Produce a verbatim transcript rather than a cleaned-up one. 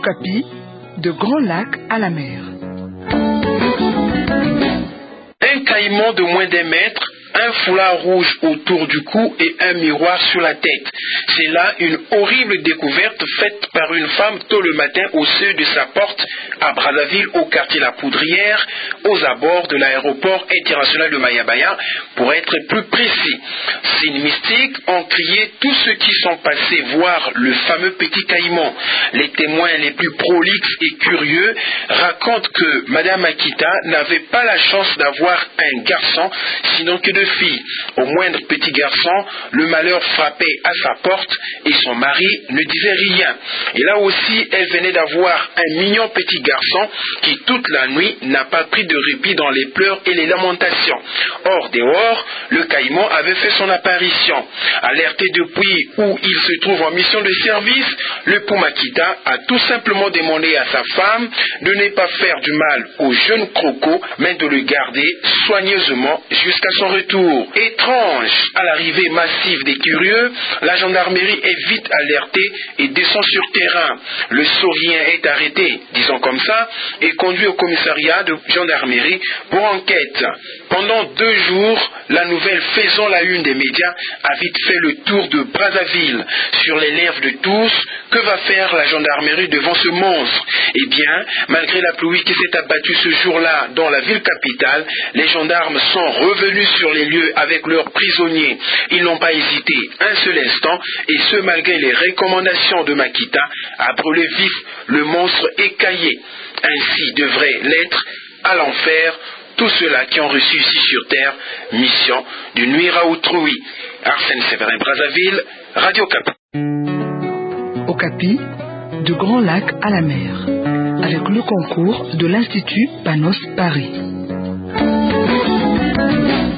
Okapi, de Grand Lac à la mer. Un caïman de moins d'un mètre, un foulard rouge autour du cou et un miroir sur la tête. C'est là une horrible découverte faite par une femme tôt le matin au seuil de sa porte à Brazzaville, au quartier La Poudrière, aux abords de l'aéroport international de Mayabaya, pour être plus précis. Signes mystiques ont crié tous ceux qui sont passés voir le fameux petit caïman. Les témoins les plus prolixes et curieux racontent que Madame Akita n'avait pas la chance d'avoir un garçon, sinon que deux filles. Au moindre petit garçon, le malheur frappait à sa porte et son mari ne disait rien. Et là aussi, elle venait d'avoir un mignon petit garçon qui toute la nuit n'a pas pris de répit dans les pleurs et les lamentations. Hors dehors, le caïman avait fait son apparition. Alerté depuis où il se trouve en mission de service, le Poumakita a tout simplement demandé à sa femme de ne pas faire du mal au jeune croco, mais de le garder soigneusement jusqu'à son retour. Étrange, à l'arrivée massive des curieux, la gendarmerie est vite alertée et descend sur terrain. Le saurien est arrêté, disons comme ça, et conduit au commissariat de gendarmerie pour enquête. Pendant deux jours, la nouvelle faisant la une des médias a vite fait le tour de Brazzaville. Sur les lèvres de tous, que va faire la gendarmerie devant ce monstre? Eh bien, malgré la pluie qui s'est abattue ce jour-là dans la ville capitale, les gendarmes sont revenus sur les lieux avec leurs prisonniers. Ils n'ont pas hésité un seul instant, et ce malgré les recommandations de Makita, à brûler vif le monstre écaillé. Ainsi devrait l'être à l'enfer tous ceux-là qui ont reçu ici sur terre mission de nuire à autrui. Arsène Séverin, Brazzaville, Radio Okapi. Okapi, de Grand Lac à la mer, avec le concours de l'Institut Panos Paris.